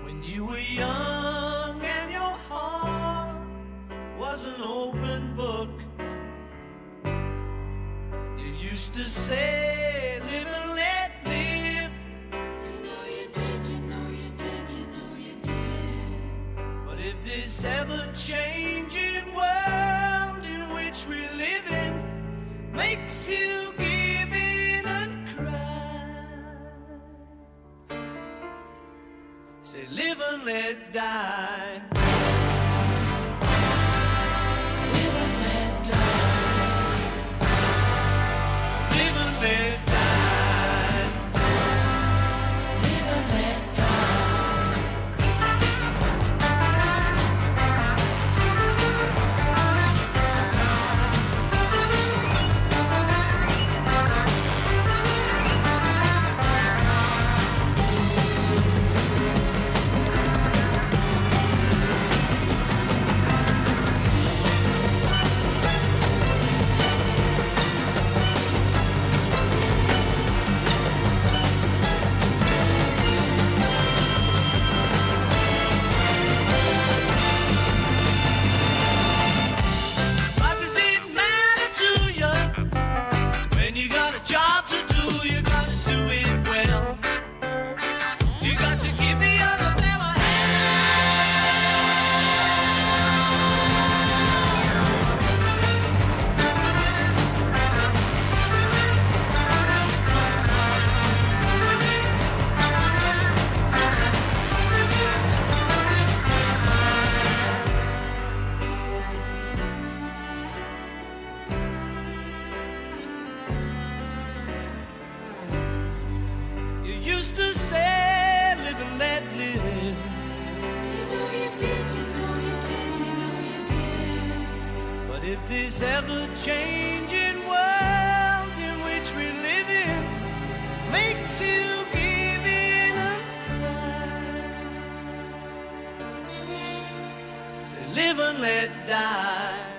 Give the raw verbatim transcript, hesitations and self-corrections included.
when you were young and your heart was an open book. You used to say, live and let live. You know you did, you know you did, you know you did. But if this ever-changing world in which we live in makes you give in and cry, say live and let die. Live and let die. Live and let die. Live and let die. What does it matter to you when you got a job to do? You gotta do it well. You got to give the other fella You used to say, live and let live. You know you did, you know you did, you know you did. But if this ever-changing world in which we live in makes you give in and cry, say live and let die.